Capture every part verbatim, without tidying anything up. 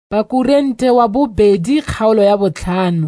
Bakorinte wa bobedi kgaolo ya botlhano.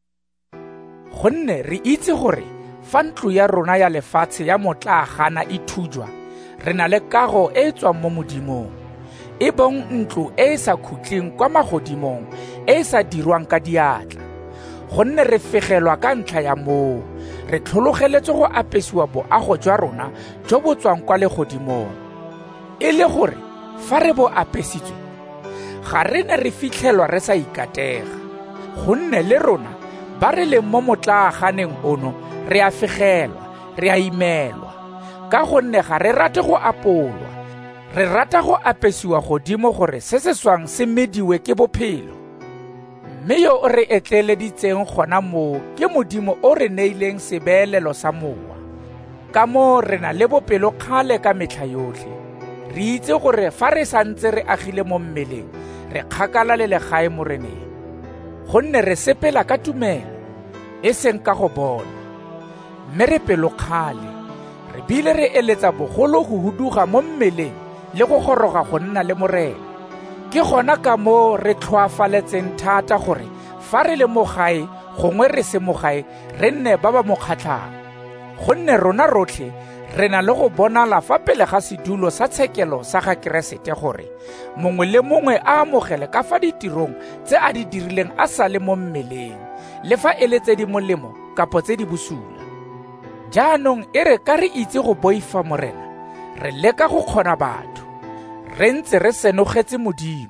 Gonne re itse gore fa ntlo ya rona ya lefatshe ya motlagana e thujwa, re na le kago e e tswang mo modimong, e bong ntlo e e sa khutleng kwa magodimong, e e sa dirwang ka diatla. Gonne re fegelwa ka ntlha ya moo, re tlhologeletse go apesiwa boago jwa rona jo bo tswang kwa legodimong, e le gore fa re bo apesitswe, ga re ne re fitlhelwa re sa ikatega. Gonne le rona ba re leng mo motlaganeng ono re a fegelwa, re a imelwa, ka gonne ga re rate go apolwa, re rata go apesiwa godimo gore se se swang se mediwe ke bophelo. Mme yo o re etleleditseng gona moo ke Modimo o re neileng sebeelelo sa mowa. Ka moo re na le bopelo kgale ka metlha yotlhe. Re itse gore fa re santse re agile mo mmeleng, re kgakala le legae mo reneng. Gonne re sepela ka tumelo, e seng ka go bona. Mme re pelo kgale, re bile re eletsa bogolo go huduga mo mmeleng le go goroga go nna le morena. Ke gona ka moo re tlhoafaletseng thata gore fa re le mo gae gongwe re se mo gae re nne ba ba mo kgatlhang. Gonne rona rotlhe re na le go bonala fa pele ga sedulo sa tshekelo sa ga Keresete gore mongwe le mongwe a amogele ka fa ditirong tse a di dirileng a sa le mo mmeleng, le fa e le tse di molemo kapo tse di bosula. Jaanong e re ka re itse go boifa morena, re leka go kgona batho, re ntse re senogetse Modimo.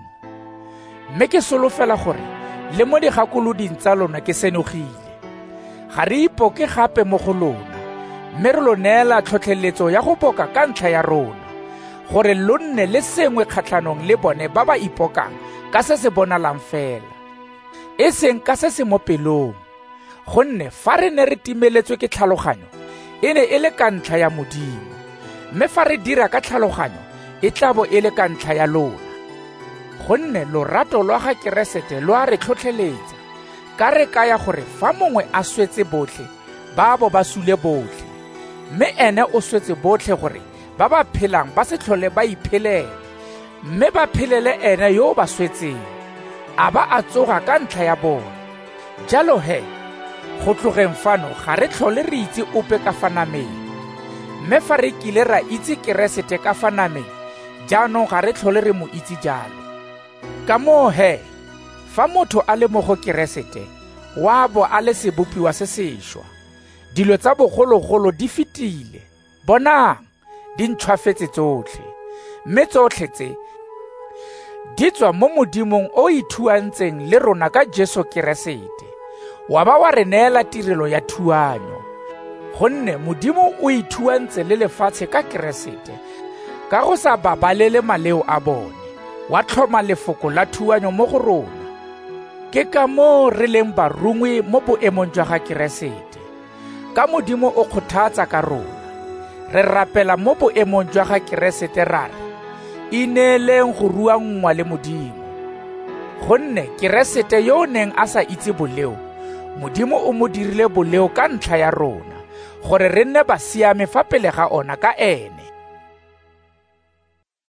Mme ke solofela gore le mo digakoloding tsa lona ke senogile. Ga re ipoke gape mo go lona, mme re lo neela tlhotlheletso ya go poka ka ntlha ya rona, gore lo nne le sengwe kgatlhanong le bone ba ba ipokang ka se se bonalang fela, e seng ka se se mo pelong. Gonne fa re ne re timeletswe ke tlhaloganyo, e ne e le ka ntlha ya Modimo, mme fa re dira ka tlhaloganyo, e tla bo e le ka ntlha ya lona. Gonne lorato lwa ga Keresete lo a re tlhotlheletsa, ka re kaya gore fa mongwe a swetse botlhe, ba bo ba sule botlhe, mme ene o swetse botlhe gore ba ba phelang ba se tlhole ba iphelela, mme ba phelele ene yo ba swetseng, a ba a tsoga ka ntlha ya bona. Jalo he, go tlogeng fano ga re tlhole re itse ope ka fa nameng, mme fa re kile ra itse Keresete ka fa nameng, jaanong ga re tlhole re mo itse jalo. Ka moo he, fa motho a le mo go Keresete, wa bo a le sebopiwa se sešwa. Dilo tsa bogologolo di fetile, bonang, di ntshwafetse tsotlhe, mme tsotlhe tse di tswa mo Modimong o ithuantseng le rona ka Jesu Keresete, wa ba wa re neela tirelo ya thuanyo. Gonne Modimo o ithuantse le lefatshe ka Keresete, ka go sa babalele maleo a bone, wa tlhoma lefoko la thuanyo mo go rona. Ke ka moo re leng barungwi mo boemong jwa ga Keresete, ka Modimo o kgothatsa ka rona. Re rapela mo boemong jwa ga Keresete ra re, ineeleng go ruangwa le Modimo. Gonne Keresete yo o neng a sa itse boleo, Modimo o mo dirile boleo ka ntlha ya rona, gore re nne ba siame fa pele ga ona ka ene.